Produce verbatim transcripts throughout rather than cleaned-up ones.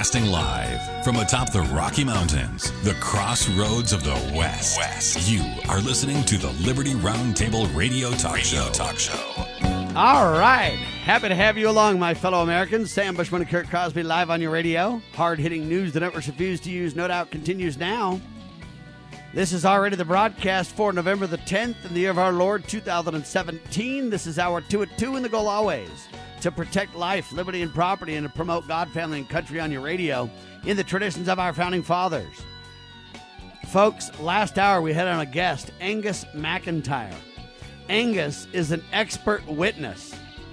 Broadcasting live from atop the Rocky Mountains, the crossroads of the West. West. You are listening to the Liberty Roundtable Radio Talk Radio Show. Talk Show. All right. Happy to have you along, my fellow Americans. Sam Bushman and Kurt Crosby live on your radio. Hard-hitting news the networks refuse to use, no doubt, continues now. This is already the broadcast for November the tenth in the year of our Lord, two thousand seventeen. This is our two at two, and the goal always to protect life, liberty, and property, and to promote God, family, and country on your radio in the traditions of our founding fathers. Folks, last hour we had on a guest, Angus McIntyre. Angus is an expert witness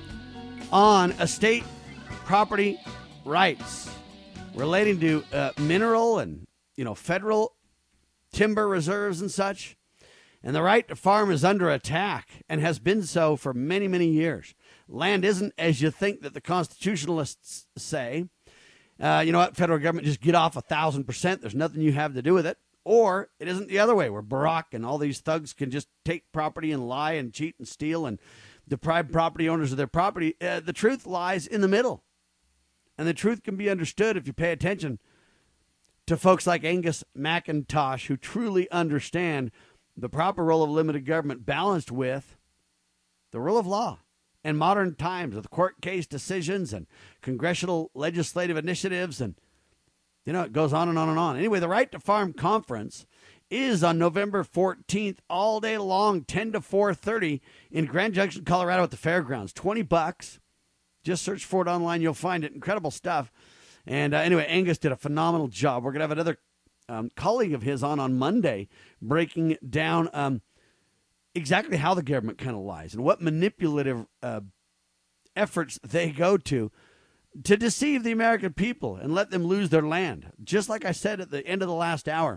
on estate property rights relating to uh, mineral and, you know, federal timber reserves and such. And the right to farm is under attack and has been so for many, many years. Land isn't as you think that the constitutionalists say. Uh, you know what? Federal government just get off a thousand percent. There's nothing you have to do with it. Or it isn't the other way where Barack and all these thugs can just take property and lie and cheat and steal and deprive property owners of their property. Uh, the truth lies in the middle. And the truth can be understood if you pay attention to folks like Angus McIntosh, who truly understand the proper role of limited government balanced with the rule of law and modern times with court case decisions and congressional legislative initiatives. And, you know, it goes on and on and on. Anyway, the Right to Farm Conference is on November fourteenth all day long, ten to four thirty in Grand Junction, Colorado at the fairgrounds. twenty bucks. Just search for it online. You'll find it. Incredible stuff. And uh, anyway, Angus did a phenomenal job. We're going to have another um, colleague of his on on Monday breaking down um, exactly how the government kind of lies and what manipulative uh, efforts they go to to deceive the American people and let them lose their land. Just like I said at the end of the last hour,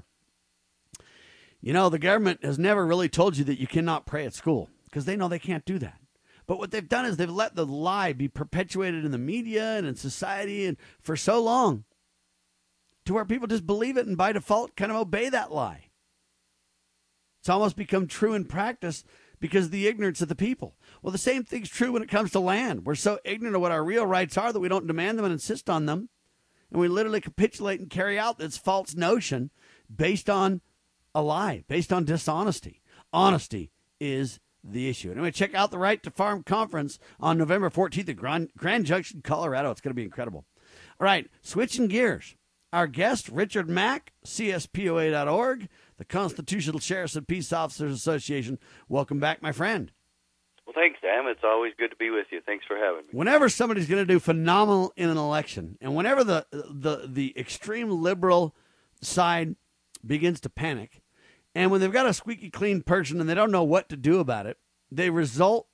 you know, the government has never really told you that you cannot pray at school because they know they can't do that. But what they've done is they've let the lie be perpetuated in the media and in society and for so long to where people just believe it and by default kind of obey that lie. It's almost become true in practice because of the ignorance of the people. Well, the same thing's true when it comes to land. We're so ignorant of what our real rights are that we don't demand them and insist on them. And we literally capitulate and carry out this false notion based on a lie, based on dishonesty. Honesty is the issue. Anyway, check out the Right to Farm Conference on November fourteenth at Grand, Grand Junction, Colorado. It's going to be incredible. All right, switching gears. Our guest, Richard Mack, C S P O A dot org, the Constitutional Sheriffs and Peace Officers Association. Welcome back, my friend. Well, thanks, Sam. It's always good to be with you. Thanks for having me. Whenever somebody's going to do phenomenal in an election, and whenever the, the, the extreme liberal side begins to panic, and when they've got a squeaky clean person and they don't know what to do about it, they result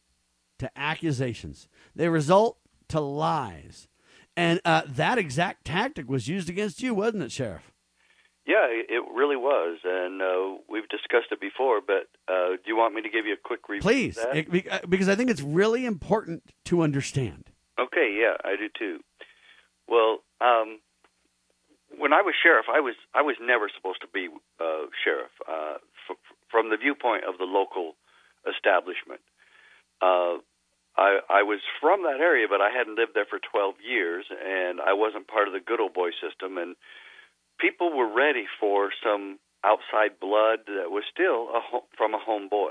to accusations. They result to lies. And uh, that exact tactic was used against you, wasn't it, Sheriff? Yeah, it really was. And uh, we've discussed it before, but uh, do you want me to give you a quick review? Please, of that? It, because I think it's really important to understand. Okay, yeah, I do too. Well, um, when I was sheriff, I was I was never supposed to be uh, sheriff uh, f- from the viewpoint of the local establishment. Uh, I, I was from that area, but I hadn't lived there for twelve years, and I wasn't part of the good old boy system. And people were ready for some outside blood that was still a ho- from a home boy.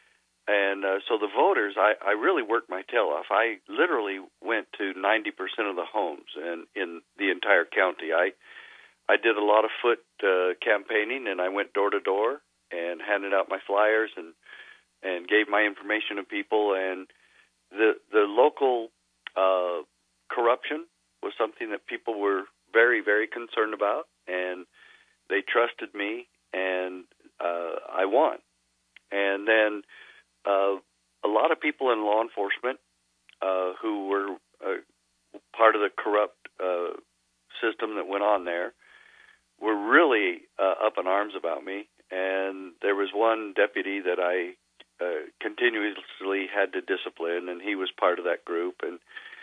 And uh, so the voters, I, I really worked my tail off. I literally went to ninety percent of the homes in, in the entire county. I I did a lot of foot uh, campaigning, and I went door to door and handed out my flyers and and gave my information to people. And the the local uh, corruption was something that people were very, very concerned about, and they trusted me, and uh, I won. And then uh, a lot of people in law enforcement uh, who were uh, part of the corrupt uh, system that went on there were really uh, up in arms about me. And there was one deputy that I uh, continuously had to discipline, and he was part of that group. And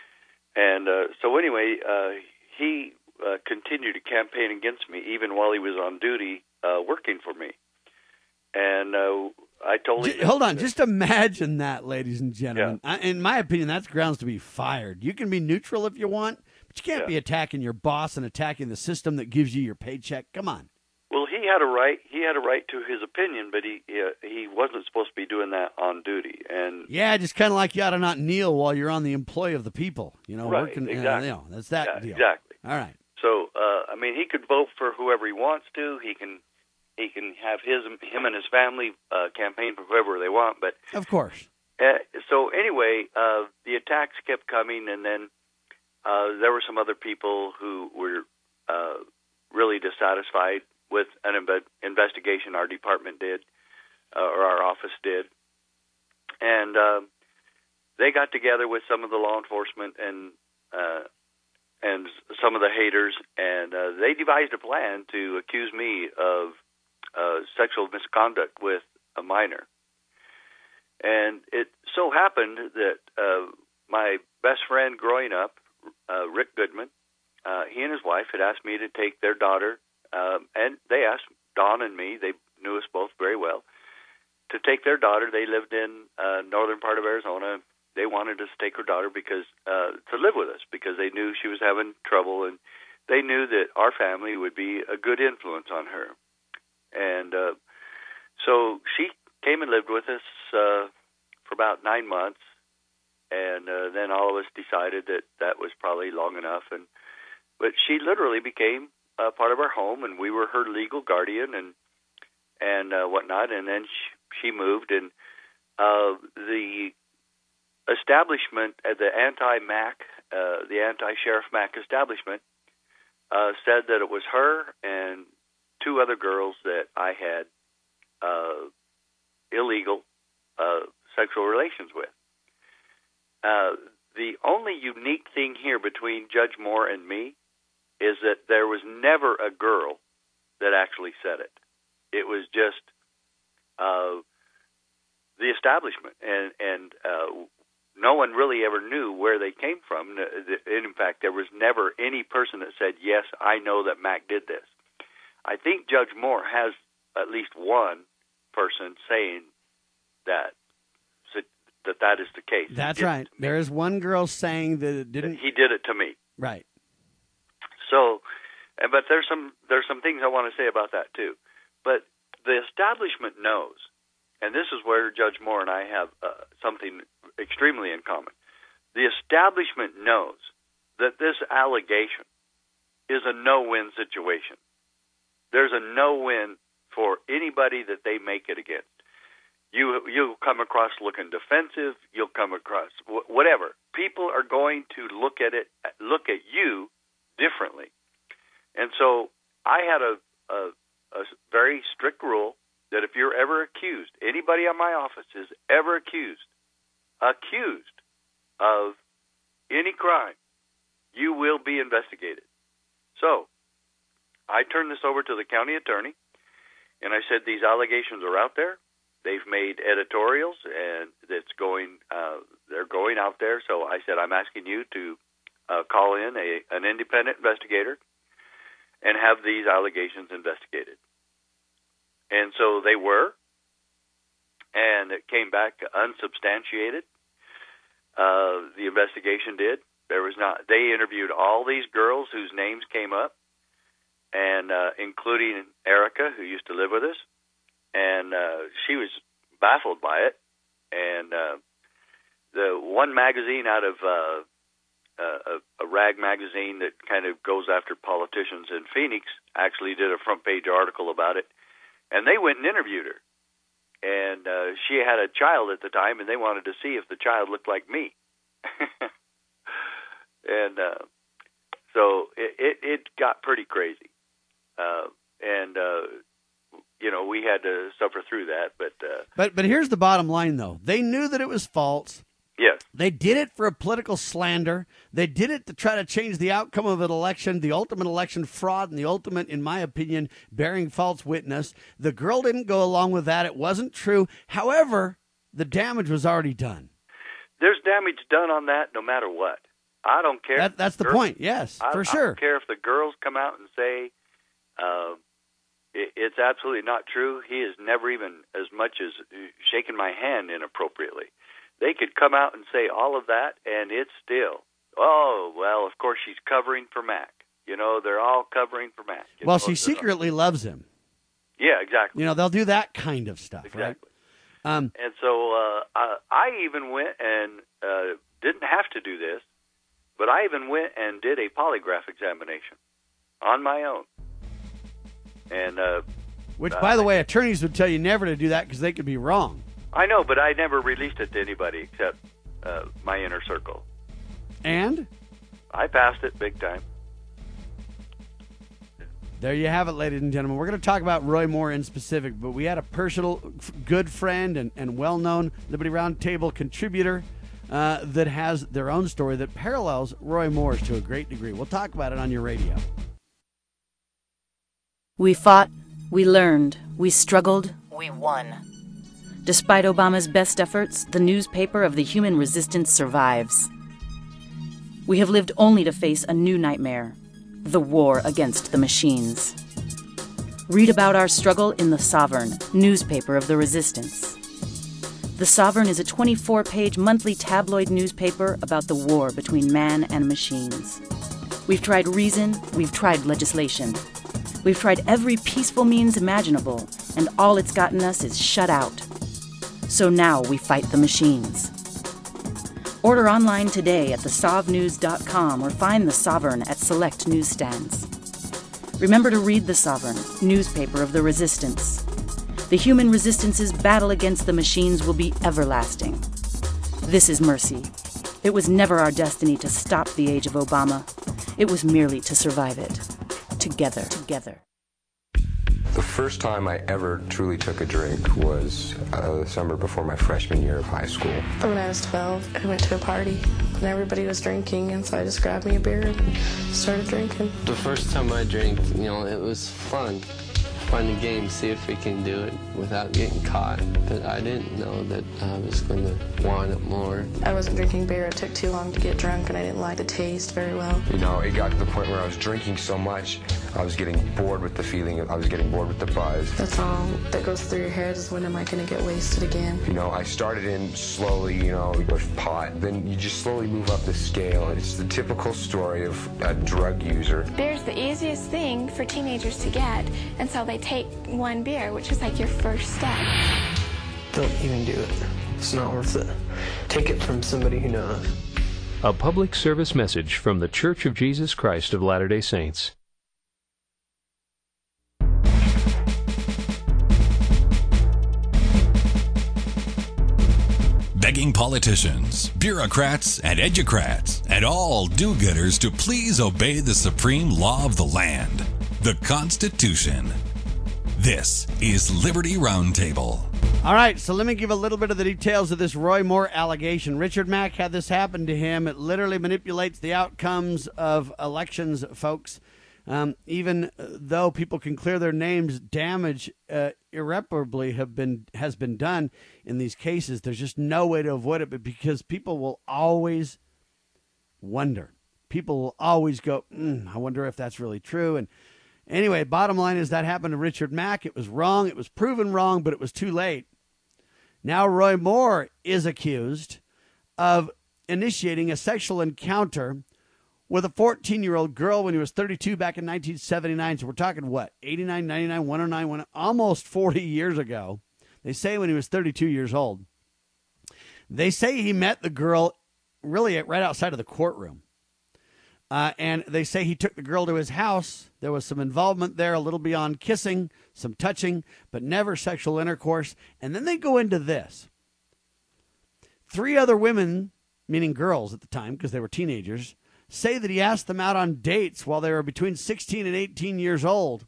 and uh, so anyway, uh, he uh, continued to campaign against me even while he was on duty uh, working for me. And uh, I told him... Hold on, just imagine that, ladies and gentlemen. Yeah. I, in my opinion, that's grounds to be fired. You can be neutral if you want, But you can't Yeah. be attacking your boss and attacking the system that gives you your paycheck. Come on. Well, he had a right. He had a right to his opinion, but he he, he wasn't supposed to be doing that on duty. And Yeah, just kind of like you ought to not kneel while you're on the employ of the people. You know, Right, working. exactly. Uh, you know, that's that yeah, deal. exactly. All right. So, uh, I mean, he could vote for whoever he wants to. He can he can have his him and his family uh, campaign for whoever they want. But Of course. uh, so anyway, uh, the attacks kept coming, and then uh, there were some other people who were uh, really dissatisfied with an inve- investigation our department did, uh, or our office did, and uh, they got together with some of the law enforcement and uh, and some of the haters, and uh, they devised a plan to accuse me of uh, sexual misconduct with a minor. And it so happened that uh, my best friend growing up, uh, Rick Goodman, uh, he and his wife had asked me to take their daughter, um, and they asked Dawn and me, they knew us both very well, to take their daughter. They lived in uh, northern part of Arizona. They wanted us to take her daughter because uh, to live with us because they knew she was having trouble, and they knew that our family would be a good influence on her. And uh, so she came and lived with us uh, for about nine months, and uh, then all of us decided that that was probably long enough. And but she literally became uh, part of our home, and we were her legal guardian and and uh, whatnot. And then she, she moved, and uh, the establishment, uh, the anti-Mac, uh, the anti-Sheriff Mac establishment, uh, said that it was her and two other girls that I had uh, illegal uh, sexual relations with. Uh, the only unique thing here between Judge Moore and me is that there was never a girl that actually said it. It was just uh, the establishment, and and uh, no one really ever knew where they came from. In fact, there was never any person that said, yes, I know that Mac did this. I think Judge Moore has at least one person saying that that that is the case. That's right. There is one girl saying that it didn't. He did it to me. Right. So, but there's some there's some things I want to say about that too. But the establishment knows, and this is where Judge Moore and I have uh, something extremely in common. The establishment knows that this allegation is a no-win situation. There's a no-win for anybody that they make it against. You you'll come across looking defensive. You'll come across wh- whatever. People are going to look at it, look at you differently. And so I had a, a, a very strict rule that if you're ever accused, anybody on my office is ever accused, accused of any crime, you will be investigated. So I turned this over to the county attorney, and I said, these allegations are out there. They've made editorials, and it's going. Uh, they're going out there. So I said, I'm asking you to uh, call in a an independent investigator and have these allegations investigated. And so they were, and it came back unsubstantiated. Uh, the investigation did. There was not. They interviewed all these girls whose names came up, and uh, including Erica, who used to live with us. And uh, she was baffled by it. And uh, the one magazine out of uh, uh, a, a rag magazine that kind of goes after politicians in Phoenix actually did a front page article about it. And they went and interviewed her. And uh, she had a child at the time, and they wanted to see if the child looked like me. and uh, so it, it, it got pretty crazy. Uh, and uh, you know, we had to suffer through that, but uh, but but here's the bottom line, though. They knew that it was false. Yes, they did it for a political slander. They did it to try to change the outcome of an election, the ultimate election fraud, and the ultimate, in my opinion, bearing false witness. The girl didn't go along with that. It wasn't true. However, the damage was already done. There's damage done on that, no matter what. I don't care. That, that's the girls, point. Yes, I, for sure. I don't care if the girls come out and say. Uh, It's absolutely not true. He has never even as much as shaken my hand inappropriately. They could come out and say all of that, and it's still Oh, well, of course she's covering for Mac. You know, they're all covering for Mac. You well, know, she secretly loves him. Yeah, exactly. You know, they'll do that kind of stuff, exactly. right? Um, and so uh, I, I even went and uh, didn't have to do this, but I even went and did a polygraph examination on my own. And uh, Which, uh, by the way, attorneys would tell you never to do that because they could be wrong. I know, but I never released it to anybody except uh, my inner circle. And? I passed it big time. There you have it, ladies and gentlemen. We're going to talk about Roy Moore in specific, but we had a personal f- good friend and, and well-known Liberty Roundtable contributor uh, that has their own story that parallels Roy Moore's to a great degree. We'll talk about it on your radio. We fought, we learned, we struggled, we won. Despite Obama's best efforts, the newspaper of the human resistance survives. We have lived only to face a new nightmare, the war against the machines. Read about our struggle in The Sovereign, newspaper of the resistance. The Sovereign is a twenty-four page monthly tabloid newspaper about the war between man and machines. We've tried reason, we've tried legislation. We've tried every peaceful means imaginable, and all it's gotten us is shut out. So now we fight the machines. Order online today at the sov news dot com or find The Sovereign at select newsstands. Remember to read The Sovereign, newspaper of the resistance. The human resistance's battle against the machines will be everlasting. This is mercy. It was never our destiny to stop the age of Obama. It was merely to survive it. Together, together. The first time I ever truly took a drink was uh, the summer before my freshman year of high school. When I was twelve, I went to a party, and everybody was drinking, and so I just grabbed me a beer and started drinking. The first time I drank, you know, it was fun. Fun and game, see if we can do it without getting caught. But I didn't know that I was going to want it more. I wasn't drinking beer. It took too long to get drunk, and I didn't like the taste very well. You know, it got to the point where I was drinking so much, I was getting bored with the feeling, I was getting bored with the buzz. That's all that goes through your head is when am I going to get wasted again? You know, I started in slowly, you know, with pot. Then you just slowly move up the scale. It's the typical story of a drug user. Beer's the easiest thing for teenagers to get, and so they take one beer, which is like your first step. Don't even do it. It's not worth it. Take it from somebody who knows. A public service message from the Church of Jesus Christ of Latter-day Saints. Begging politicians, bureaucrats, and educrats, and all do-gooders to please obey the supreme law of the land, the Constitution. This is Liberty Roundtable. All right, so let me give a little bit of the details of this Roy Moore allegation. Richard Mack had this happen to him. It literally manipulates the outcomes of elections, folks. Um, even though people can clear their names, damage uh, irreparably have been has been done in these cases. There's just no way to avoid it, but because people will always wonder. People will always go, mm, I wonder if that's really true. And anyway, bottom line is that happened to Richard Mack. It was wrong. It was proven wrong, but it was too late. Now Roy Moore is accused of initiating a sexual encounter with a fourteen-year-old girl when he was thirty-two back in nineteen seventy-nine. So we're talking, what, eighty-nine, ninety-nine, one oh nine, one, almost forty years ago. They say when he was thirty-two years old. They say he met the girl really right outside of the courtroom. Uh, and they say he took the girl to his house. There was some involvement there, a little beyond kissing, some touching, but never sexual intercourse. And then they go into this. Three other women, meaning girls at the time because they were teenagers, say that he asked them out on dates while they were between sixteen and eighteen years old.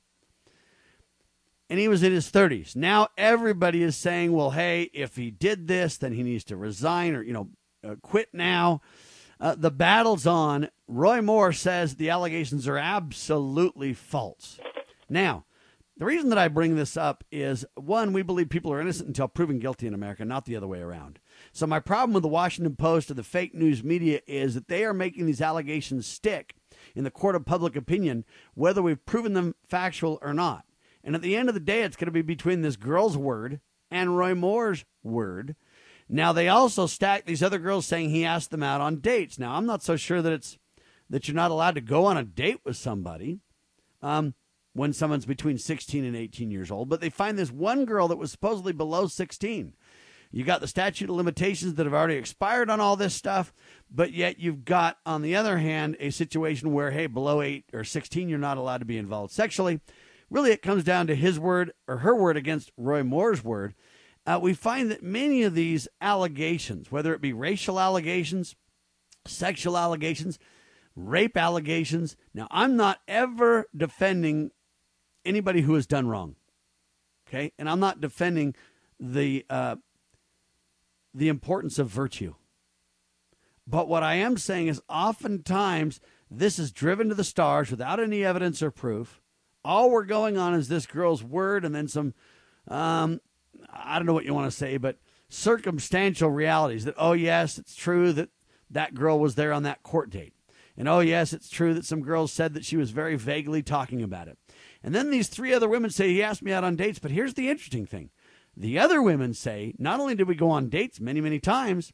And he was in his thirties. Now everybody is saying, well, hey, if he did this, then he needs to resign or, you know, uh, quit now. Uh, the battle's on. Roy Moore says the allegations are absolutely false. Now, the reason that I bring this up is, one, we believe people are innocent until proven guilty in America, not the other way around. So my problem with the Washington Post or the fake news media is that they are making these allegations stick in the court of public opinion, whether we've proven them factual or not. And at the end of the day, it's going to be between this girl's word and Roy Moore's word. Now, they also stack these other girls saying he asked them out on dates. Now, I'm not so sure that it's that you're not allowed to go on a date with somebody um, when someone's between sixteen and eighteen years old. But they find this one girl that was supposedly below sixteen. You got the statute of limitations that have already expired on all this stuff, but yet you've got, on the other hand, a situation where, hey, below eight or sixteen, you're not allowed to be involved sexually. Really, it comes down to his word or her word against Roy Moore's word. Uh, we find that many of these allegations, whether it be racial allegations, sexual allegations, rape allegations. Now, I'm not ever defending anybody who has done wrong, okay? And I'm not defending the uh, the importance of virtue. But what I am saying is oftentimes this is driven to the stars without any evidence or proof. All we're going on is this girl's word and then some, um, I don't know what you want to say, but circumstantial realities that, oh, yes, it's true that that girl was there on that court date. And, oh, yes, it's true that some girls said that she was very vaguely talking about it. And then these three other women say he asked me out on dates. But here's the interesting thing. The other women say, not only did we go on dates many, many times,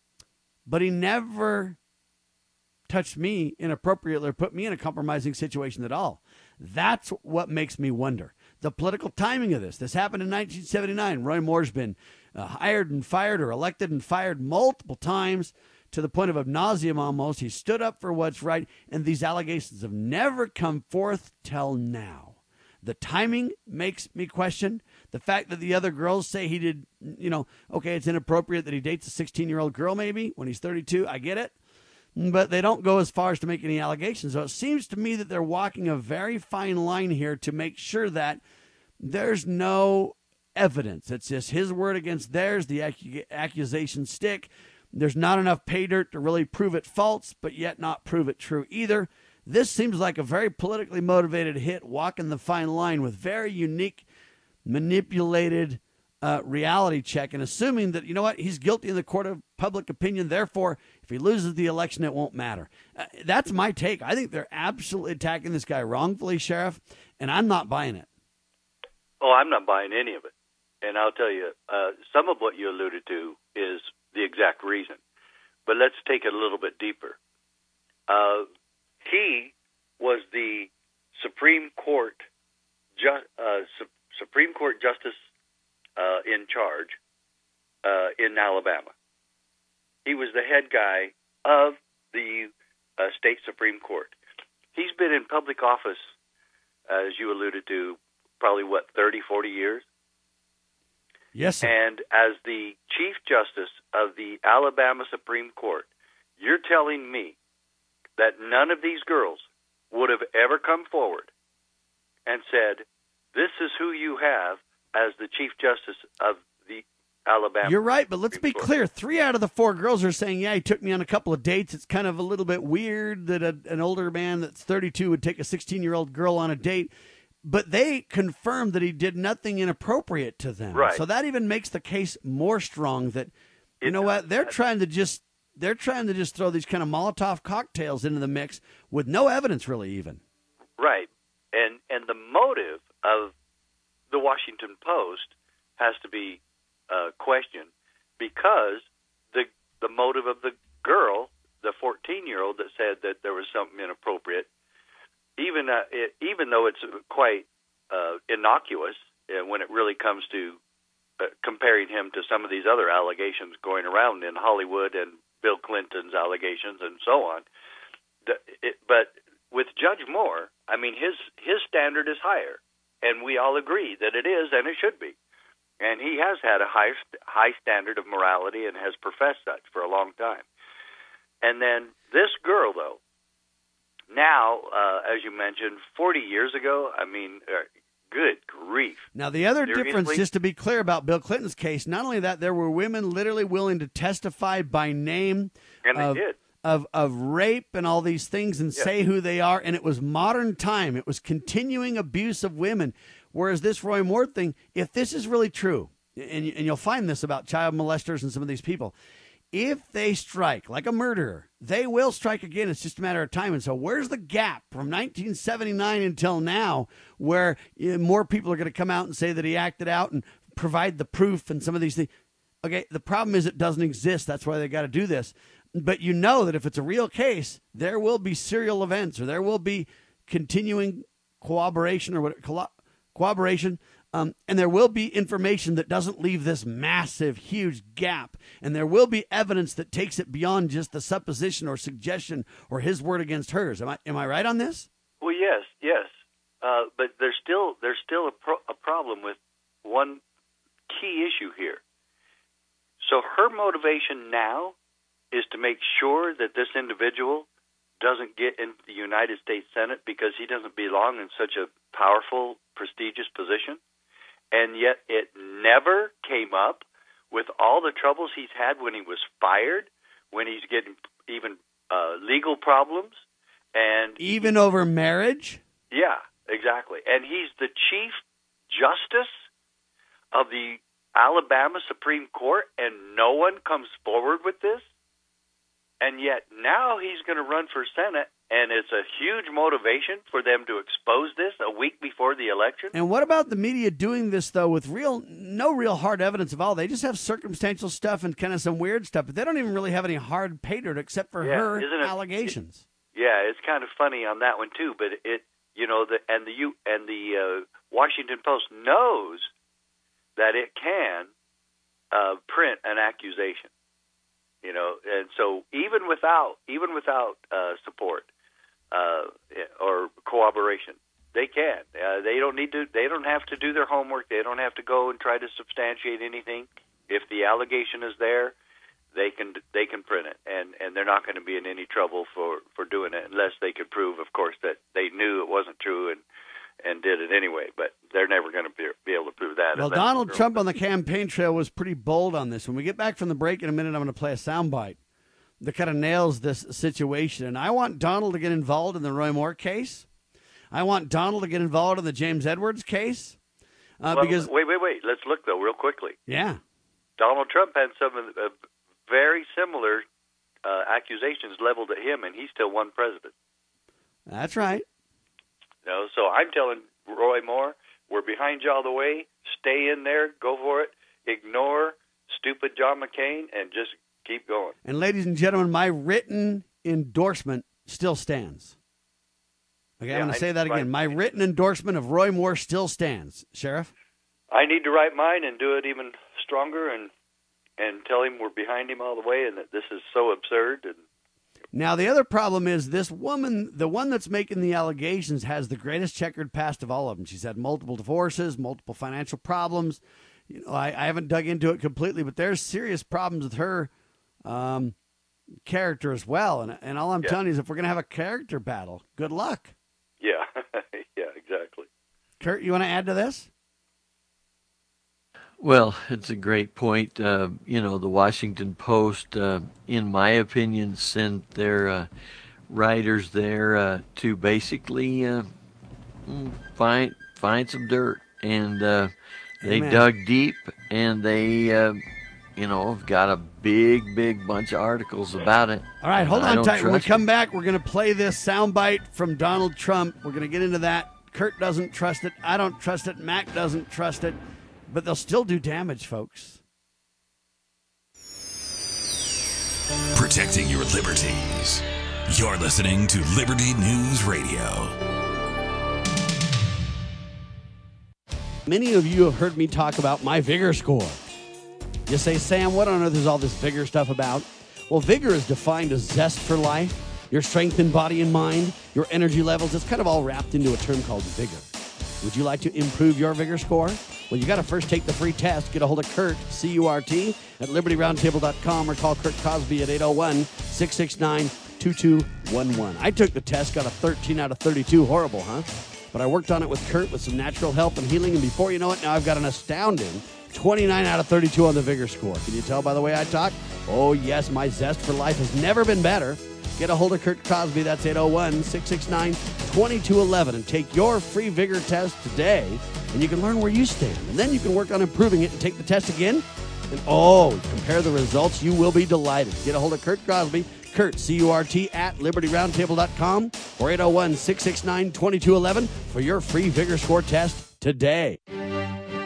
but he never touched me inappropriately or put me in a compromising situation at all. That's what makes me wonder. The political timing of this. This happened in nineteen seventy-nine. Roy Moore's been uh, hired and fired or elected and fired multiple times to the point of ad nauseum almost. He stood up for what's right, and these allegations have never come forth till now. The timing makes me question. The fact that the other girls say he did, you know, okay, it's inappropriate that he dates a sixteen-year-old girl maybe when he's thirty-two. I get it. But they don't go as far as to make any allegations. So it seems to me that they're walking a very fine line here to make sure that there's no evidence. It's just his word against theirs. The ac- accusations stick. There's not enough pay dirt to really prove it false, but yet not prove it true either. This seems like a very politically motivated hit, walking the fine line with very unique, manipulated uh, reality check, and assuming that, you know what, he's guilty in the court of public opinion. Therefore, if he loses the election, it won't matter. Uh, that's my take. I think they're absolutely attacking this guy wrongfully, Sheriff, and I'm not buying it. Oh, I'm not buying any of it. And I'll tell you, uh, some of what you alluded to is the exact reason. But let's take it a little bit deeper. Uh, he was the Supreme Court ju- uh, Su- Supreme Court Justice uh, in charge uh, in Alabama. He was the head guy of the uh, state Supreme Court. He's been in public office, uh, as you alluded to, probably, what, thirty, forty years? Yes, sir. And as the Chief Justice of the Alabama Supreme Court, you're telling me that none of these girls would have ever come forward and said, this is who you have as the Chief Justice of the Alabama. You're right, but let's Supreme be Court. clear. Three out of the four girls are saying, yeah, he took me on a couple of dates. It's kind of a little bit weird that a, an older man that's thirty-two would take a sixteen-year-old girl on a date. But they confirmed that he did nothing inappropriate to them. Right. So that even makes the case more strong that, you It know does. what, they're trying to just they're trying to just throw these kind of Molotov cocktails into the mix with no evidence really even. Right. And and the motive of the Washington Post has to be uh, questioned because the the motive of the girl, the fourteen-year-old that said that there was something inappropriate, even uh, it, even though it's quite uh, innocuous uh, when it really comes to uh, comparing him to some of these other allegations going around in Hollywood and Bill Clinton's allegations and so on. The, it, but with Judge Moore, I mean, his his standard is higher, and we all agree that it is and it should be. And he has had a high high standard of morality and has professed such for a long time. And then this girl, though, now, uh, as you mentioned, forty years ago, I mean, uh, good grief. Now, the other Seriously? difference, just to be clear about Bill Clinton's case, not only that, there were women literally willing to testify by name And they of, did. of, of rape and all these things and Yeah. say who they are, and it was modern time. It was continuing abuse of women, whereas this Roy Moore thing, if this is really true, and, and you'll find this about child molesters and some of these people, if they strike like a murderer, they will strike again. It's just a matter of time. And so where's the gap from nineteen seventy-nine until now where you know, more people are going to come out and say that he acted out and provide the proof and some of these things? Okay, the problem is it doesn't exist. That's why they got to do this. But you know that if it's a real case, there will be serial events, or there will be continuing cooperation or what co- cooperation, um, and there will be information that doesn't leave this massive, huge gap, and there will be evidence that takes it beyond just the supposition or suggestion or his word against hers. Am I am I right on this? Well, yes, yes, uh, but there's still there's still a, pro- a problem with one key issue here. So her motivation now is to make sure that this individual doesn't get into the United States Senate because he doesn't belong in such a powerful, prestigious position. And yet it never came up with all the troubles he's had when he was fired, when he's getting even uh, legal problems. And even over marriage? Yeah, exactly. And he's the Chief Justice of the Alabama Supreme Court, and no one comes forward with this? And yet now he's going to run for Senate, and it's a huge motivation for them to expose this a week before the election. And what about the media doing this, though, with real no real hard evidence of all? They just have circumstantial stuff and kind of some weird stuff, but they don't even really have any hard pay dirt except for yeah, her isn't it, allegations. It, yeah, it's kind of funny on that one, too. But, it, you know, the, and the, U, and the uh, Washington Post knows that it can uh, print an accusation. You know, and so even without even without uh, support uh, or cooperation, they can. Uh, they don't need to. They don't have to do their homework. They don't have to go and try to substantiate anything. If the allegation is there, they can they can print it, and, and they're not going to be in any trouble for, for doing it unless they could prove, of course, that they knew it wasn't true and and did it anyway. But they're never going to be, be able to prove that. Well, Donald Trump on the campaign trail was pretty bold on this. When we get back from the break in a minute, I'm going to play a soundbite that kind of nails this situation. And I want Donald to get involved in the Roy Moore case. I want Donald to get involved in the James Edwards case. Uh, well, because wait, wait, wait. Let's look, though, real quickly. Yeah. Donald Trump had some uh, very similar uh, accusations leveled at him, and he still won president. That's right. You know, so I'm telling Roy Moore, we're behind you all the way. Stay in there. Go for it. Ignore stupid John McCain and just keep going. And ladies and gentlemen, my written endorsement still stands. Okay, yeah, I'm going to say that again. My mine. written endorsement of Roy Moore still stands. Sheriff? I need to write mine and do it even stronger and and tell him we're behind him all the way and that this is so absurd. And now, the other problem is this woman, the one that's making the allegations, has the greatest checkered past of all of them. She's had multiple divorces, multiple financial problems. You know, I, I haven't dug into it completely, but there's serious problems with her um, character as well. And, and all I'm yeah. telling you is if we're going to have a character battle, good luck. Yeah, yeah, exactly. Kurt, you want to add to this? Well, it's a great point. Uh, you know, the Washington Post, uh, in my opinion, sent their uh, writers there uh, to basically uh, find find some dirt, and uh, they Amen. dug deep, and they, uh, you know, have got a big, big bunch of articles about it. All right, hold I on don't tight. When we trust come it. back, we're going to play this soundbite from Donald Trump. We're going to get into that. Kurt doesn't trust it. I don't trust it. Mac doesn't trust it. But they'll still do damage, folks. Protecting your liberties. You're listening to Liberty News Radio. Many of you have heard me talk about my Vigor score. You say, Sam, what on earth is all this Vigor stuff about? Well, Vigor is defined as zest for life, your strength in body and mind, your energy levels. It's kind of all wrapped into a term called Vigor. Would you like to improve your Vigor score? Well, you got to first take the free test. Get a hold of Kurt, C U R T, at liberty roundtable dot com or call Kurt Cosby at eight oh one, six six nine, two two one one. I took the test, got a thirteen out of thirty-two. Horrible, huh? But I worked on it with Kurt with some natural help and healing, and before you know it, now I've got an astounding twenty-nine out of thirty-two on the Vigor score. Can you tell by the way I talk? Oh, yes, my zest for life has never been better. Get a hold of Kurt Cosby. That's eight oh one, six six nine, two two one one and take your free Vigor test today, and you can learn where you stand. And then you can work on improving it and take the test again. And, oh, compare the results. You will be delighted. Get a hold of Kurt Cosby, Kurt, C U R T, at liberty roundtable dot com or eight oh one, six six nine, two two one one for your free Vigor score test today.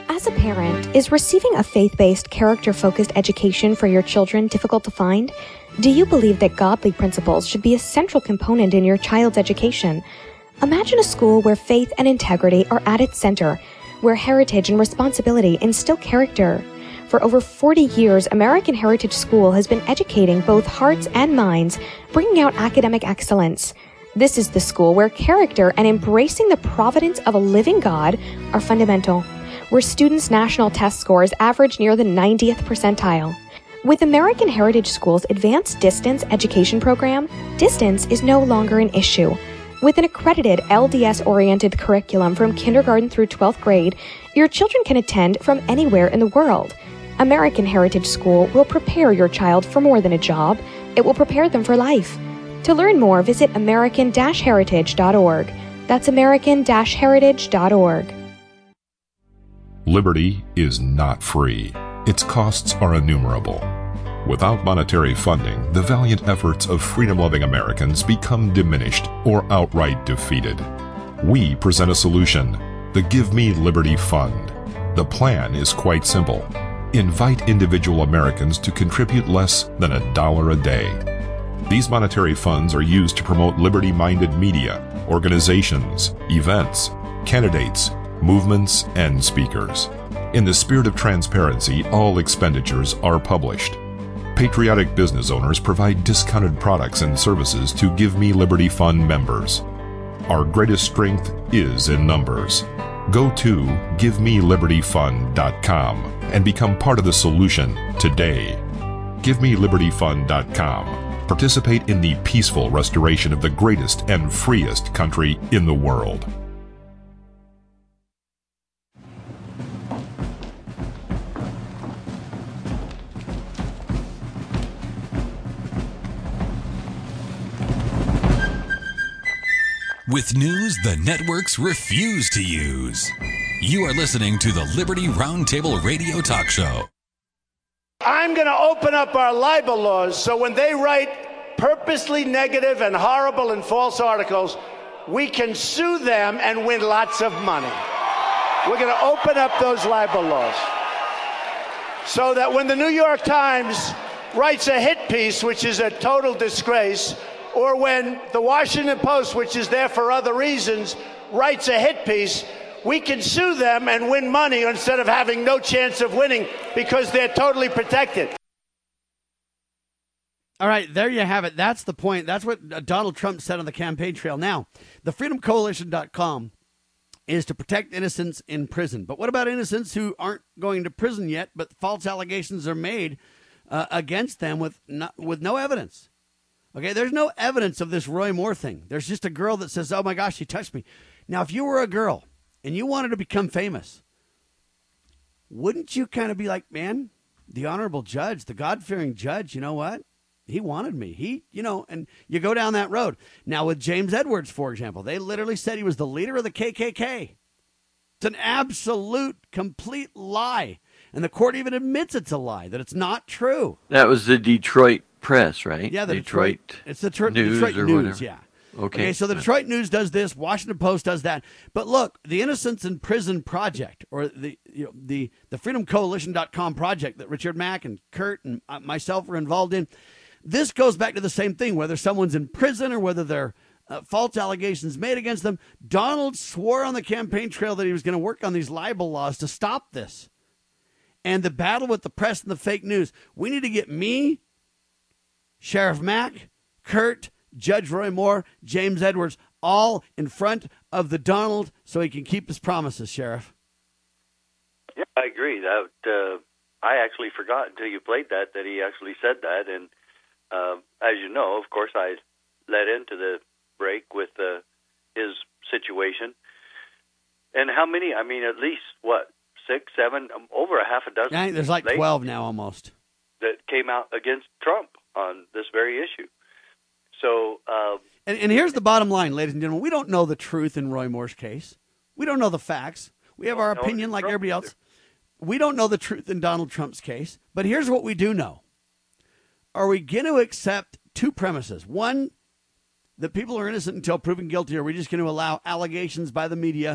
As a parent, is receiving a faith-based, character-focused education for your children difficult to find? Do you believe that godly principles should be a central component in your child's education? Imagine a school where faith and integrity are at its center, where heritage and responsibility instill character. For over forty years, American Heritage School has been educating both hearts and minds, bringing out academic excellence. This is the school where character and embracing the providence of a living God are fundamental, where students' national test scores average near the ninetieth percentile. With American Heritage School's advanced distance education program, distance is no longer an issue. With an accredited L D S-oriented curriculum from kindergarten through twelfth grade, your children can attend from anywhere in the world. American Heritage School will prepare your child for more than a job. It will prepare them for life. To learn more, visit american dash heritage dot org. That's american dash heritage dot org. Liberty is not free. Its costs are innumerable. Without monetary funding, the valiant efforts of freedom-loving Americans become diminished or outright defeated. We present a solution, the Give Me Liberty Fund. The plan is quite simple. Invite individual Americans to contribute less than a dollar a day. These monetary funds are used to promote liberty-minded media, organizations, events, candidates, movements, and speakers. In the spirit of transparency, all expenditures are published. Patriotic business owners provide discounted products and services to Give Me Liberty Fund members. Our greatest strength is in numbers. Go to give me liberty fund dot com and become part of the solution today. give me liberty fund dot com. Participate in the peaceful restoration of the greatest and freest country in the world. With news the networks refuse to use. You are listening to the Liberty Roundtable Radio Talk Show. I'm going to open up our libel laws so when they write purposely negative and horrible and false articles, we can sue them and win lots of money. We're going to open up those libel laws so that when the New York Times writes a hit piece, which is a total disgrace, or when the Washington Post, which is there for other reasons, writes a hit piece, we can sue them and win money instead of having no chance of winning because they're totally protected. All right, there you have it. That's the point. That's what Donald Trump said on the campaign trail. Now, the freedom coalition dot com is to protect innocents in prison. But what about innocents who aren't going to prison yet, but false allegations are made uh, against them with no, with no evidence? Okay, there's no evidence of this Roy Moore thing. There's just a girl that says, oh, my gosh, she touched me. Now, if you were a girl and you wanted to become famous, wouldn't you kind of be like, man, the honorable judge, the God-fearing judge, you know what? He wanted me. He, you know, and you go down that road. Now, with James Edwards, for example, they literally said he was the leader of the K K K. It's an absolute, complete lie. And the court even admits it's a lie, that it's not true. That was the Detroit Press, right? Yeah, the Detroit, Detroit it's the Detroit News Detroit or News, whatever. yeah. Okay. Okay, so the Detroit News does this, Washington Post does that. But look, the Innocents in Prison Project, or the you know, the the freedom coalition dot com project that Richard Mack and Kurt and myself were involved in, this goes back to the same thing, whether someone's in prison or whether there are uh, false allegations made against them. Donald swore on the campaign trail that he was going to work on these libel laws to stop this. And the battle with the press and the fake news, we need to get me, Sheriff Mack, Kurt, Judge Roy Moore, James Edwards, all in front of the Donald so he can keep his promises, Sheriff. Yeah, I agree. That uh, I actually forgot until you played that, that he actually said that. And uh, as you know, of course, I led into the break with uh, his situation. And how many? I mean, at least, what, six, seven, um, over a half a dozen. I think there's like twelve now almost. That came out against Trump on this very issue. So, uh, and, and here's the bottom line, ladies and gentlemen. We don't know the truth in Roy Moore's case. We don't know the facts. We have our opinion like everybody else. We don't know the truth in Donald Trump's case. But here's what we do know. Are we going to accept two premises? One, that people are innocent until proven guilty. Or are we just going to allow allegations by the media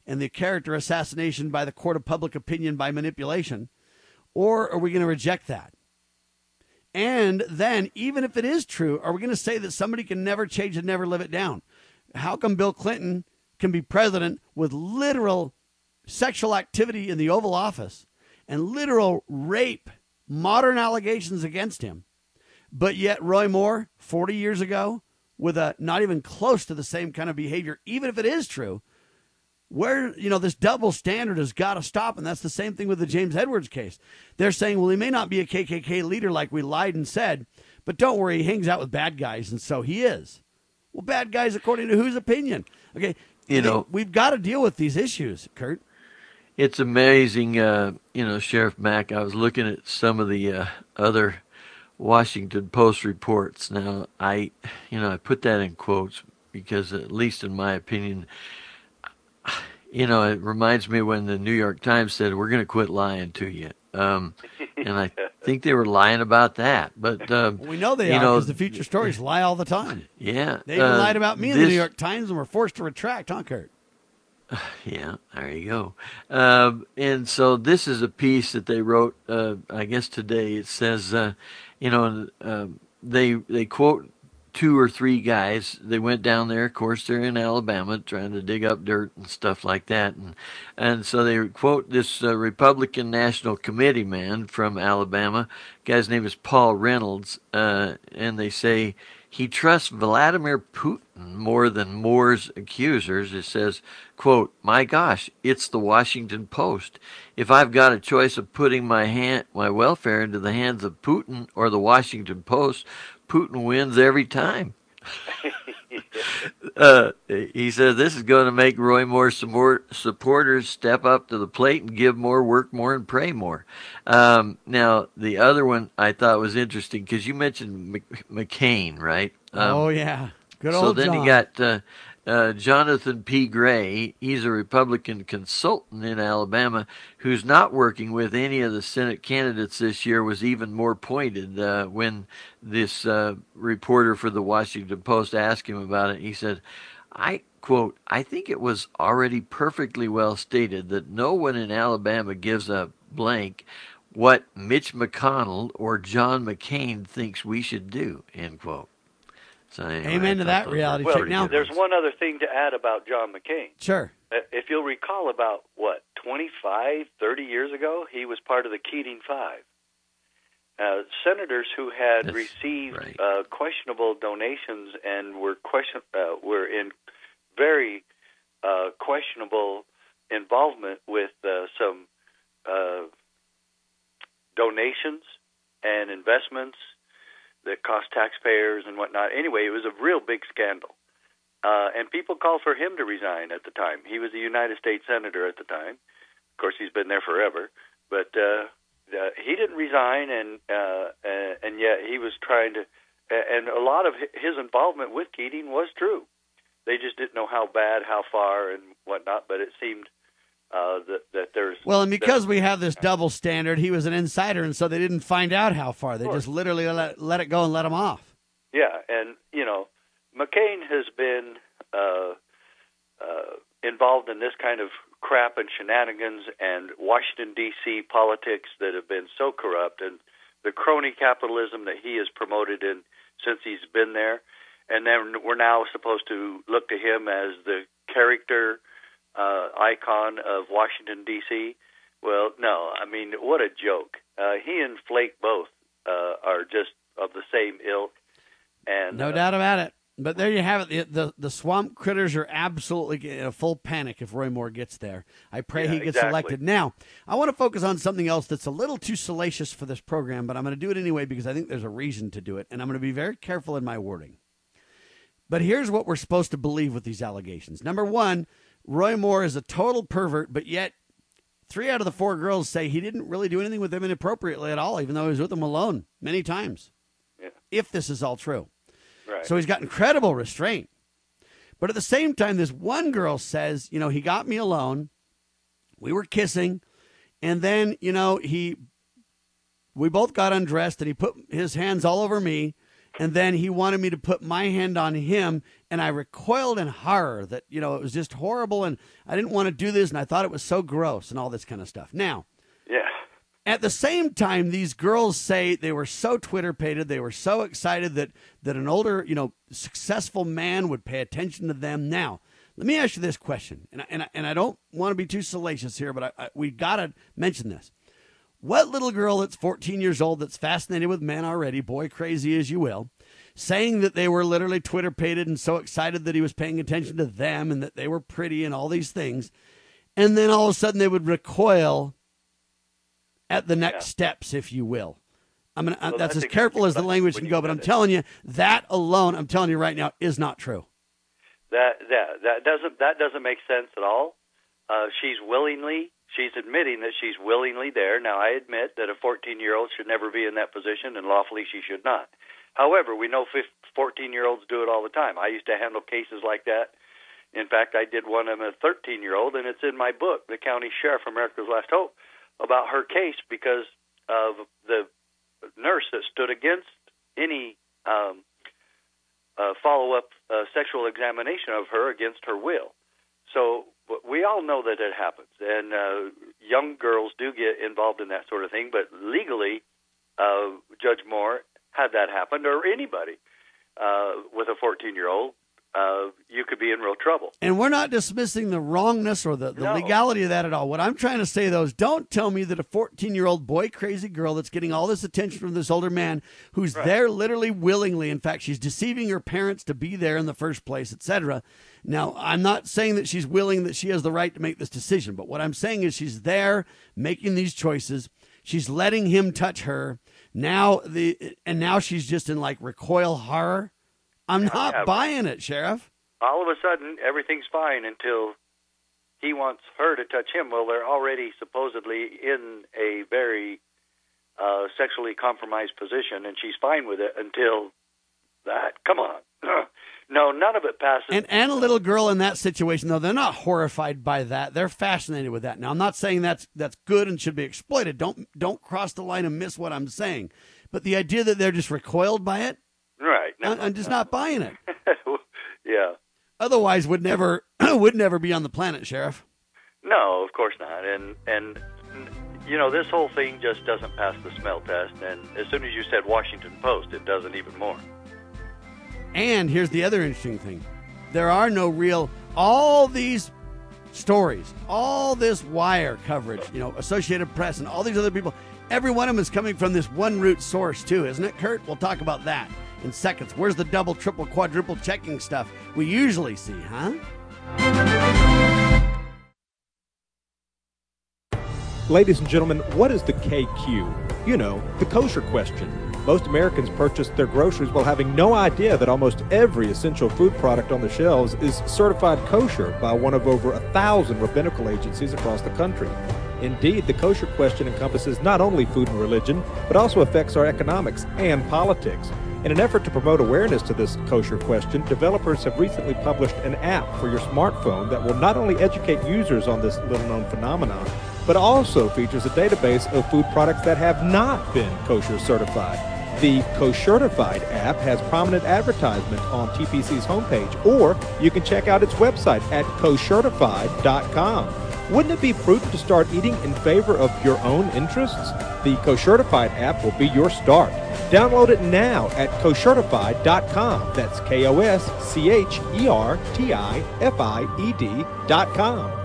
and the character assassination by the court of public opinion by manipulation, or are we going to reject that? And then, even if it is true, are we going to say that somebody can never change and never live it down? How come Bill Clinton can be president with literal sexual activity in the Oval Office and literal rape, modern allegations against him, but yet Roy Moore, forty years ago, with a not even close to the same kind of behavior, even if it is true, where, you know, this double standard has got to stop. And that's the same thing with the James Edwards case. They're saying, well, he may not be a K K K leader like we lied and said, but don't worry, he hangs out with bad guys. And so he is. Well, bad guys, according to whose opinion? Okay. You know, we've got to deal with these issues, Kurt. It's amazing. Uh, you know, Sheriff Mack, I was looking at some of the uh, other Washington Post reports. Now, I, you know, I put that in quotes because, at least in my opinion, you know, it reminds me when the New York Times said, we're going to quit lying to you. Um, and I think they were lying about that. But um, we know they you are know, because the feature stories lie all the time. Yeah. They even uh, lied about me in this, the New York Times and were forced to retract, huh, Kurt? Yeah, there you go. Um, and so this is a piece that they wrote, uh, I guess today. It says, uh, you know, uh, they they quote two or three guys. They went down there. Of course, they're in Alabama trying to dig up dirt and stuff like that. And and so they quote this uh, Republican National Committee man from Alabama. The guy's name is Paul Reynolds. Uh, and they say he trusts Vladimir Putin more than Moore's accusers. It says, quote, my gosh, it's the Washington Post. If I've got a choice of putting my hand, my welfare into the hands of Putin or the Washington Post, Putin wins every time. uh, he says this is going to make Roy Moore's supporters step up to the plate and give more, work more, and pray more. Um, now, the other one I thought was interesting because you mentioned Mc- McCain, right? Um, oh, yeah. Good so old then John. you got uh, uh, Jonathan P. Gray. He's a Republican consultant in Alabama who's not working with any of the Senate candidates this year, was even more pointed uh, when this uh, reporter for the Washington Post asked him about it. He said, I quote, I think it was already perfectly well stated that no one in Alabama gives a blank what Mitch McConnell or John McCain thinks we should do, end quote. So anyway, amen to that reality well, check. Now, there's one other thing to add about John McCain. Sure. Uh, if you'll recall, about, what, twenty-five, thirty years ago, he was part of the Keating Five. Uh, senators who had That's received right. uh, questionable donations and were question uh, were in very uh, questionable involvement with uh, some uh, donations and investments that cost taxpayers and whatnot. Anyway, it was a real big scandal. Uh, and people called for him to resign at the time. He was a United States Senator at the time. Of course, he's been there forever. But uh, uh, he didn't resign, and, uh, uh, and yet he was trying to... And a lot of his involvement with Keating was true. They just didn't know how bad, how far, and whatnot, but it seemed uh, that, that there's... Well, and because we have this double standard, he was an insider, and so they didn't find out how far. They just literally let, let it go and let him off. Yeah, and, you know, McCain has been uh, uh, involved in this kind of crap and shenanigans and Washington, D C politics that have been so corrupt, and the crony capitalism that he has promoted in since he's been there. And then we're now supposed to look to him as the character uh, icon of Washington, D C Well, no, I mean, what a joke. Uh, he and Flake both uh, are just of the same ilk. And No uh, doubt about it. But there you have it. The, the the swamp critters are absolutely in a full panic if Roy Moore gets there. I pray Yeah, he gets exactly. elected. Now, I want to focus on something else that's a little too salacious for this program, but I'm going to do it anyway because I think there's a reason to do it, and I'm going to be very careful in my wording. But here's what we're supposed to believe with these allegations. Number one, Roy Moore is a total pervert, but yet three out of the four girls say he didn't really do anything with them inappropriately at all, even though he was with them alone many times. Yeah. If this is all true. Right. So he's got incredible restraint. But at the same time, this one girl says, you know, he got me alone. We were kissing. And then, you know, he, we both got undressed and he put his hands all over me. And then he wanted me to put my hand on him, and I recoiled in horror that, you know, it was just horrible, and I didn't want to do this, and I thought it was so gross and all this kind of stuff. Now, yeah. At the same time, these girls say they were so Twitter-pated, they were so excited that, that an older, you know, successful man would pay attention to them. Now, let me ask you this question, and I, and I, and I don't want to be too salacious here, but I, I, we got to mention this. What little girl that's fourteen years old that's fascinated with men already, boy crazy as you will, saying that they were literally Twitter-pated and so excited that he was paying attention to them and that they were pretty and all these things, and then all of a sudden they would recoil at the next yeah. steps, if you will. I mean, well, that's, that's as careful as the language can go, but I'm it. telling you, that alone, I'm telling you right now, is not true. That that that doesn't that doesn't make sense at all. Uh, she's willingly. She's admitting that she's willingly there. Now, I admit that a fourteen-year-old should never be in that position, and lawfully she should not. However, we know fourteen-year-olds do it all the time. I used to handle cases like that. In fact, I did one of a thirteen-year-old, and it's in my book, The County Sheriff, America's Last Hope, about her case because of the nurse that stood against any um, uh, follow-up uh, sexual examination of her against her will. So we all know that it happens, and uh, young girls do get involved in that sort of thing, but legally, uh, Judge Moore, had that happened, or anybody uh, with a fourteen-year-old, uh, you could be in real trouble. And we're not dismissing the wrongness or the, the no. legality of that at all. What I'm trying to say, though, is don't tell me that a fourteen-year-old boy-crazy girl that's getting all this attention from this older man who's right. there literally willingly, in fact, she's deceiving her parents to be there in the first place, et cetera. Now, I'm not saying that she's willing, that she has the right to make this decision, but what I'm saying is she's there making these choices. She's letting him touch her. Now the and now she's just in like recoil horror. I'm not yeah, buying it, Sheriff. All of a sudden, everything's fine until he wants her to touch him. Well, they're already supposedly in a very uh, sexually compromised position, and she's fine with it until that. Come on. No, none of it passes. And, and a little girl in that situation, though, they're not horrified by that. They're fascinated with that. Now, I'm not saying that's that's good and should be exploited. Don't don't cross the line and miss what I'm saying. But the idea that they're just recoiled by it, right? No, I, I'm just no. not buying it. Yeah. Otherwise, would never would never be on the planet, Sheriff. No, of course not. And and you know, this whole thing just doesn't pass the smell test. And as soon as you said Washington Post, it doesn't even more. And here's the other interesting thing. There are no real, all these stories, all this wire coverage, you know, Associated Press and all these other people, every one of them is coming from this one root source too, isn't it, Kurt? We'll talk about that in seconds. Where's the double, triple, quadruple checking stuff we usually see, huh? Ladies and gentlemen, what is the K Q? You know, the kosher question. Most Americans purchase their groceries while having no idea that almost every essential food product on the shelves is certified kosher by one of over a thousand rabbinical agencies across the country. Indeed, the kosher question encompasses not only food and religion, but also affects our economics and politics. In an effort to promote awareness to this kosher question, developers have recently published an app for your smartphone that will not only educate users on this little-known phenomenon, but also features a database of food products that have not been kosher certified. The Koshertified app has prominent advertisement on T P C's homepage, or you can check out its website at koshertified dot com. Wouldn't it be prudent to start eating in favor of your own interests? The Koshertified app will be your start. Download it now at koshertified dot com. That's K O S C H E R T I F I E D dot com.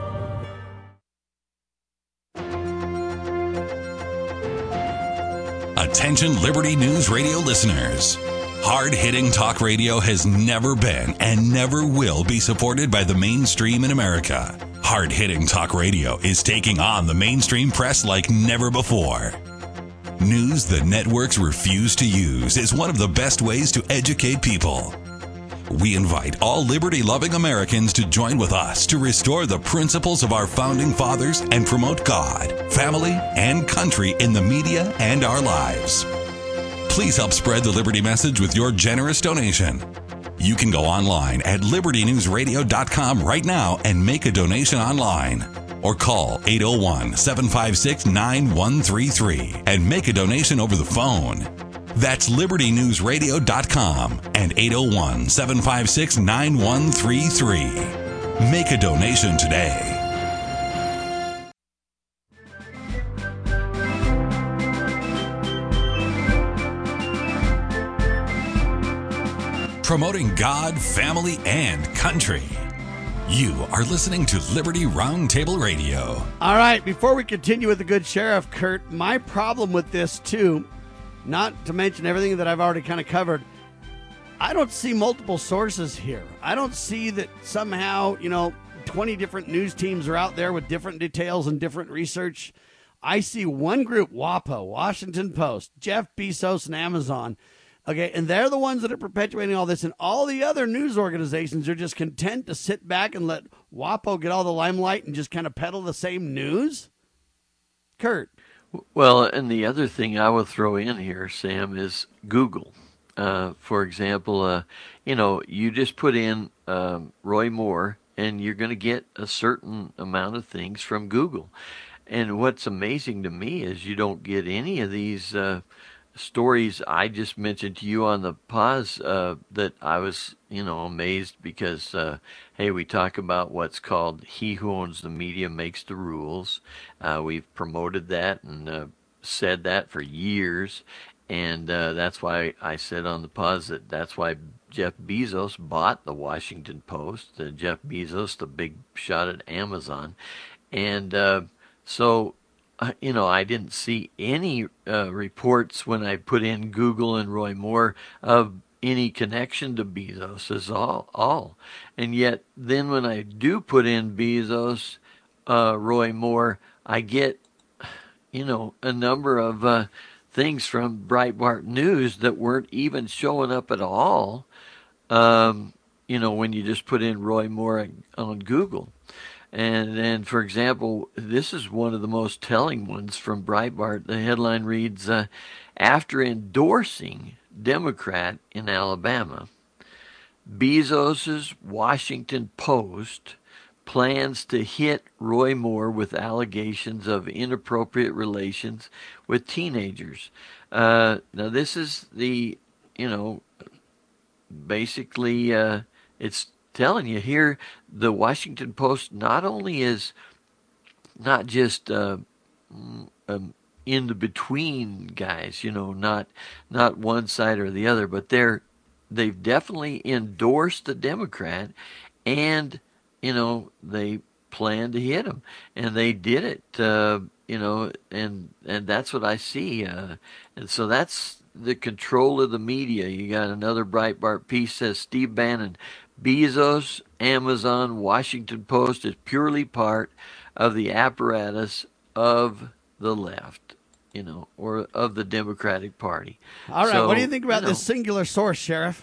Attention Liberty News Radio listeners. Hard-hitting talk radio has never been and never will be supported by the mainstream in America. Hard-hitting talk radio is taking on the mainstream press like never before. News the networks refuse to use is one of the best ways to educate people. We invite all liberty-loving Americans to join with us to restore the principles of our founding fathers and promote God, family, and country in the media and our lives. Please help spread the Liberty message with your generous donation. You can go online at liberty news radio dot com right now and make a donation online. Or call eight oh one, seven five six, nine one three three and make a donation over the phone. That's liberty news radio dot com and eight oh one, seven five six, nine one three three. Make a donation today. Promoting God, family, and country. You are listening to Liberty Roundtable Radio. All right, before we continue with the good sheriff, Kurt, my problem with this, too, not to mention everything that I've already kind of covered, I don't see multiple sources here. I don't see that somehow, you know, twenty different news teams are out there with different details and different research. I see one group, WAPO, Washington Post, Jeff Bezos, and Amazon. Okay, and they're the ones that are perpetuating all this, and all the other news organizations are just content to sit back and let WAPO get all the limelight and just kind of peddle the same news? Kurt. Well, and the other thing I will throw in here, Sam, is Google. Uh, for example, uh, you know, you just put in um, Roy Moore, and you're going to get a certain amount of things from Google. And what's amazing to me is you don't get any of these uh, stories I just mentioned to you on the pause uh, that I was, you know, amazed because, uh, hey, we talk about what's called he who owns the media makes the rules. Uh, we've promoted that and uh, said that for years. And uh, that's why I said on the pause that that's why Jeff Bezos bought the Washington Post, uh, Jeff Bezos, the big shot at Amazon. And uh, so... Uh, you know, I didn't see any uh, reports when I put in Google and Roy Moore of any connection to Bezos at all, all. And yet, then when I do put in Bezos, uh, Roy Moore, I get, you know, a number of uh, things from Breitbart News that weren't even showing up at all, um, you know, when you just put in Roy Moore on Google. And and for example, this is one of the most telling ones from Breitbart. The headline reads, uh, after endorsing Democrat in Alabama, Bezos's Washington Post plans to hit Roy Moore with allegations of inappropriate relations with teenagers. Uh, now this is the, you know, basically uh, it's telling you here, the Washington Post not only is not just uh, um, in the between guys, you know, not not one side or the other, but they're they've definitely endorsed the Democrat, and you know they plan to hit him, and they did it, uh, you know, and and that's what I see, uh, and so that's the control of the media. You got another Breitbart piece says Steve Bannon. Bezos, Amazon, Washington Post is purely part of the apparatus of the left, you know, or of the Democratic Party. All right, so, what do you think about you know, this singular source, Sheriff?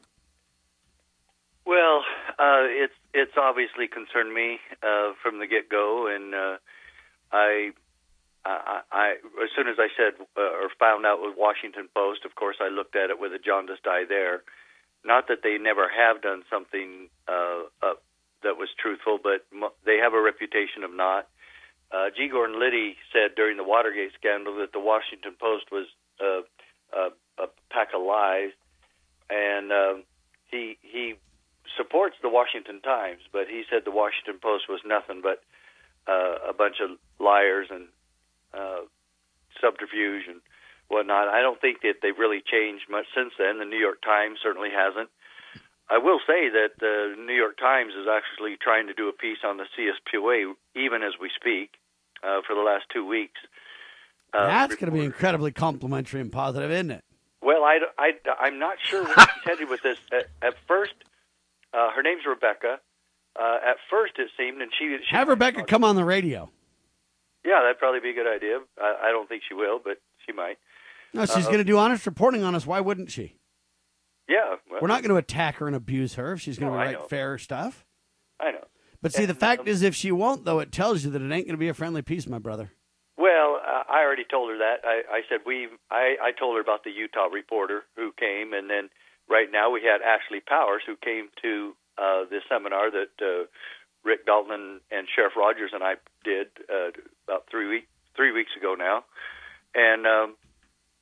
Well, uh, it's it's obviously concerned me uh, from the get-go, and uh, I, I, I, as soon as I said uh, or found out with Washington Post, of course, I looked at it with a jaundiced eye there. Not that they never have done something uh, uh, that was truthful, but mo- they have a reputation of not. Uh, G. Gordon Liddy said during the Watergate scandal that the Washington Post was uh, uh, a pack of lies, and uh, he he supports the Washington Times, but he said the Washington Post was nothing but uh, a bunch of liars and uh, subterfuge and whatnot. I don't think that they've really changed much since then. The New York Times certainly hasn't. I will say that the New York Times is actually trying to do a piece on the C S P O A even as we speak uh, for the last two weeks. Uh, That's going to be incredibly complimentary and positive, isn't it? Well, I, I, I'm not sure what intended with this. At, at first, uh, her name's Rebecca. Uh, at first, it seemed, and she... she Have Rebecca come on the radio. Yeah, that'd probably be a good idea. I, I don't think she will, but she might. No, she's Uh, going to do honest reporting on us. Why wouldn't she? Yeah. Well, We're not going to attack her and abuse her if she's going No, to I write know. fair stuff. I know. But see, And, the fact um, is, if she won't, though, it tells you that it ain't going to be a friendly piece, my brother. Well, uh, I already told her that. I, I said we. I, I told her about the Utah reporter who came, and then right now we had Ashley Powers who came to uh, this seminar that uh, Rick Dalton and, and Sheriff Rogers and I did uh, about three week, three weeks ago now, and um,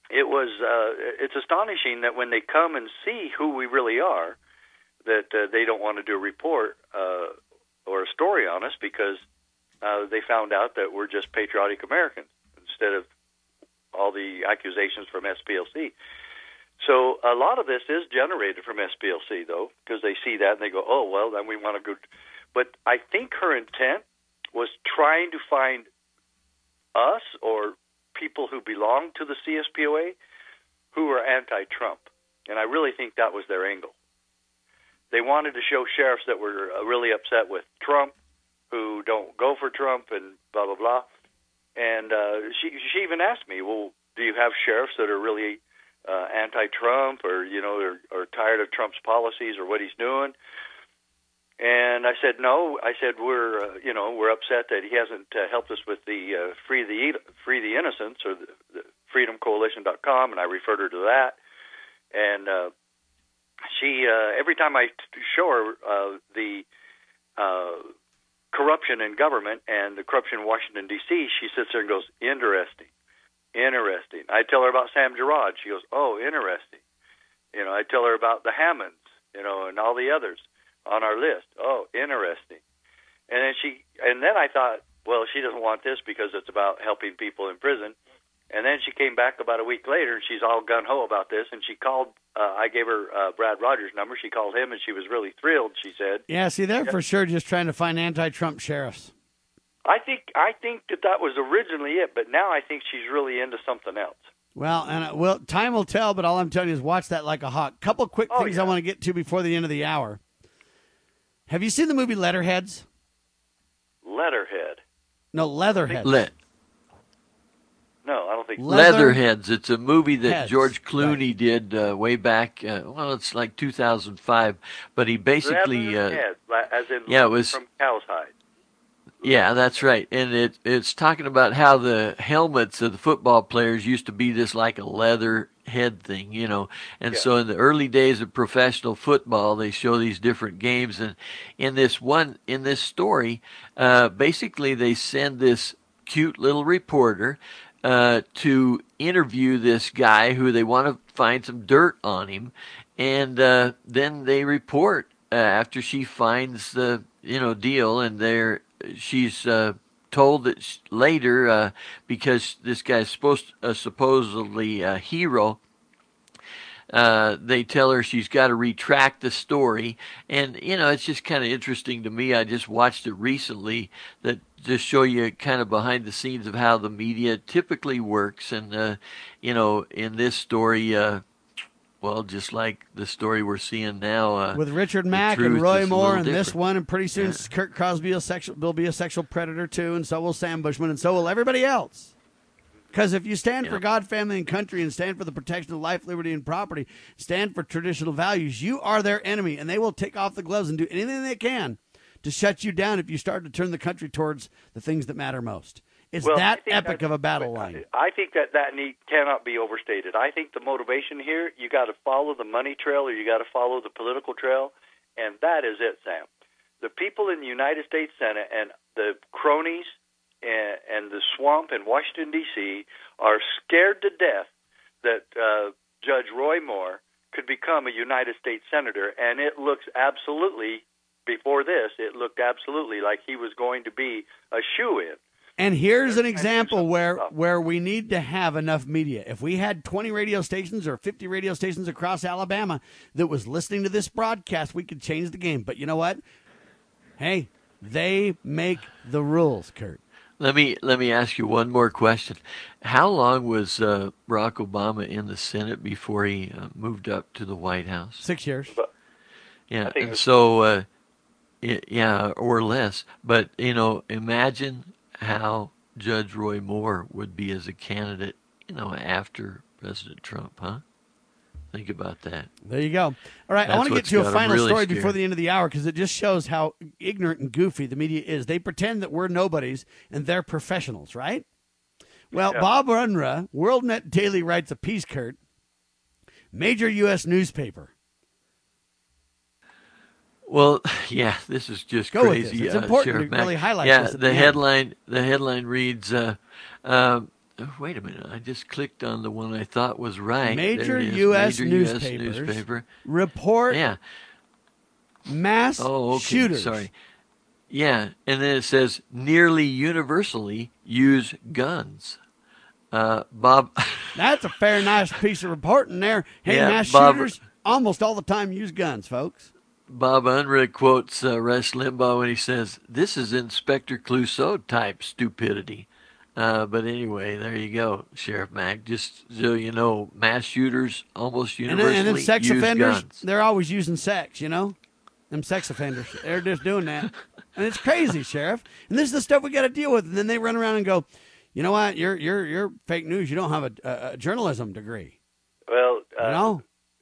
it was uh, it's astonishing that when they come and see who we really are, that uh, they don't want to do a report uh, or a story on us because uh, they found out that we're just patriotic Americans instead of all the accusations from S P L C. So a lot of this is generated from S P L C, though, because they see that and they go, oh, well, then we want to go. But I think her intent was trying to find us or people who belong to the C S P O A who are anti-Trump. And I really think that was their angle. They wanted to show sheriffs that were really upset with Trump, who don't go for Trump and blah, blah, blah. And uh, she she even asked me, well, do you have sheriffs that are really uh, anti-Trump or, you know, or, or tired of Trump's policies or what he's doing? And I said, no. I said, we're, uh, you know, we're upset that he hasn't uh, helped us with the uh, Free the Free the Innocents or the, the freedom coalition dot com, and I referred her to that. And uh, she, uh, every time I t- show her uh, the uh, corruption in government and the corruption in Washington, D C, she sits there and goes, interesting, interesting. I tell her about Sam Gerard. She goes, oh, interesting. You know, I tell her about the Hammonds, you know, and all the others on our list. Oh, interesting. And then she, and then I thought, well, she doesn't want this because it's about helping people in prison. And then she came back about a week later, and she's all gung-ho about this, and she called, uh, I gave her uh, Brad Rogers' number. She called him, and she was really thrilled, she said. Yeah, see, they're yeah. for sure just trying to find anti-Trump sheriffs. I think I think that that was originally it, but now I think she's really into something else. Well, and uh, well, time will tell, but all I'm telling you is watch that like a hawk. Couple quick oh, things yeah. I want to get to before the end of the hour. Have you seen the movie Letterheads? Letterhead? No, Leatherheads. Let. No, I don't think Leather... Leatherheads. It's a movie that Heads. George Clooney right. did uh, way back. Uh, well, it's like two thousand five, but he basically, uh, head, as in yeah, it was from cow's hide. Yeah, that's right, and it it's talking about how the helmets of the football players used to be this like a leather head thing, you know. And yeah. so in the early days of professional football, they show these different games, and in this one, in this story, uh, basically they send this cute little reporter uh, to interview this guy who they want to find some dirt on him, and uh, then they report uh, after she finds the you know deal, and they're she's uh, told that sh- later uh, because this guy's supposed uh, supposedly a hero. Uh, they tell her she's got to retract the story, and you know it's just kind of interesting to me. I just watched it recently that just show you kind of behind the scenes of how the media typically works, and uh, you know in this story, uh, well, just like the story we're seeing now uh, with Richard Mack and Roy Moore, and this one, and pretty soon yeah. Kurt Crosby will, sexual, will be a sexual predator too, and so will Sam Bushman, and so will everybody else. Because if you stand yeah. for God, family, and country, and stand for the protection of life, liberty, and property, stand for traditional values, you are their enemy, and they will take off the gloves and do anything they can to shut you down if you start to turn the country towards the things that matter most. It's well, that epic of a battle line. I think that that need, cannot be overstated. I think the motivation here, you got to follow the money trail or you got to follow the political trail, and that is it, Sam. The people in the United States Senate and the cronies and, and the swamp in Washington, D C are scared to death that uh, Judge Roy Moore could become a United States Senator, and it looks absolutely, before this, it looked absolutely like he was going to be a shoo-in. And here's an example where, where we need to have enough media. If we had twenty radio stations or fifty radio stations across Alabama that was listening to this broadcast, we could change the game. But you know what? Hey, they make the rules, Kurt. Let me let me ask you one more question. How long was uh, Barack Obama in the Senate before he uh, moved up to the White House? Six years. Yeah, and so, uh, yeah, or less. But, you know, imagine how Judge Roy Moore would be as a candidate, you know, after President Trump, huh? Think about that. There you go. All right, That's I want to get to a final really story scared. before the end of the hour because it just shows how ignorant and goofy the media is. They pretend that we're nobodies and they're professionals, right? Well, Yeah. Bob Unruh, WorldNet Daily writes a piece, Kurt, major U S newspaper. Well, yeah, this is just Go with crazy. this. It's uh, important Sheriff to really Mack. highlight yeah, this at the the end. headline. The headline reads: uh, uh, oh, wait a minute. I just clicked on the one I thought was right. Major There it is. U S Major U S newspapers newspaper. report Yeah. mass Oh, okay. shooters. Sorry. Yeah, and then it says nearly universally use guns. Uh, Bob. That's a fair, nice piece of reporting there. Hey, Yeah, mass Bob- shooters almost all the time use guns, folks. Bob Unruh quotes uh, Rush Limbaugh when he says, "This is Inspector Clouseau type stupidity." Uh, but anyway, there you go, Sheriff Mack. Just so you know, mass shooters almost And universally then, and then sex use offenders, guns. they're always using sex, you know? Them sex offenders. They're just doing that. And it's crazy, Sheriff. And this is the stuff we got to deal with. And then they run around and go, you know what? You're you're you're fake news. You don't have a, a, a journalism degree. Well, uh, You know?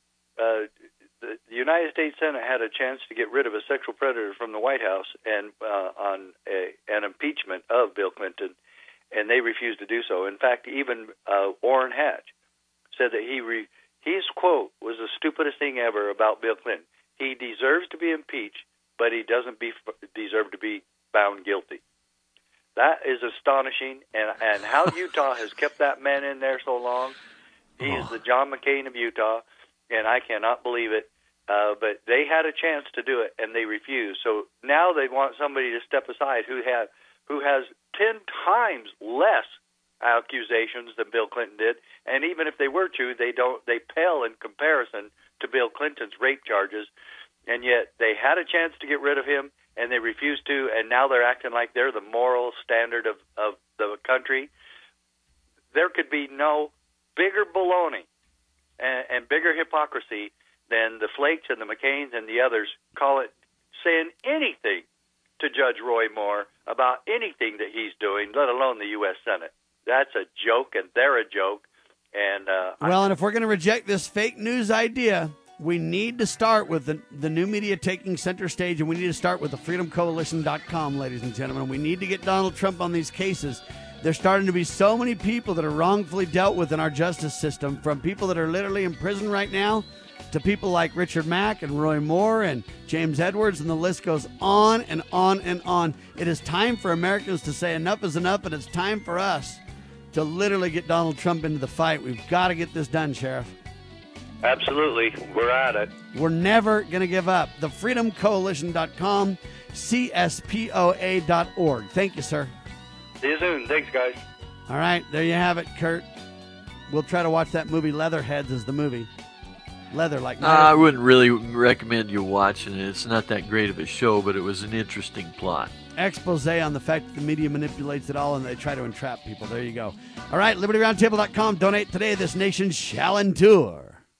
uh, the, the United States Senate had a chance to get rid of a sexual predator from the White House and uh, on a, an impeachment of Bill Clinton, and they refused to do so. In fact, even uh, Orrin Hatch said that he re, his quote was the stupidest thing ever about Bill Clinton. He deserves to be impeached, but he doesn't be, deserve to be found guilty. That is astonishing, and and how Utah has kept that man in there so long. He is the John McCain of Utah, and I cannot believe it. Uh, but they had a chance to do it, and they refused. So now they want somebody to step aside who had who has ten times less accusations than Bill Clinton did, and even if they were true, they don't they pale in comparison to Bill Clinton's rape charges. And yet they had a chance to get rid of him, and they refused to, and now they're acting like they're the moral standard of, of the country. There could be no bigger baloney and, and bigger hypocrisy than the Flakes and the McCains and the others call it, saying anything to Judge Roy Moore about anything that he's doing, let alone the U S Senate. That's a joke, and they're a joke. And uh, Well, and if we're going to reject this fake news idea, we need to start with the, the new media taking center stage, and we need to start with the freedom coalition dot com, ladies and gentlemen. We need to get Donald Trump on these cases. There's starting to be so many people that are wrongfully dealt with in our justice system, from people that are literally in prison right now to people like Richard Mack and Roy Moore and James Edwards, and the list goes on and on and on. It is time for Americans to say enough is enough, and it's time for us to literally get Donald Trump into the fight. We've got to get this done, Sheriff. absolutely, we're at it. We're never going to give up. the freedom coalition dot com, C S P O A dot org. Thank you, sir. See you soon. Thanks, guys. All right, there you have it, Kurt. We'll try to watch that movie Leatherheads as the movie. Leather, like Uh, I wouldn't really recommend you watching it. It's not that great of a show, but it was an interesting plot. expose on the fact that the media manipulates it all and they try to entrap people. There you go. All right, liberty roundtable dot com. Donate today. This nation shall endure.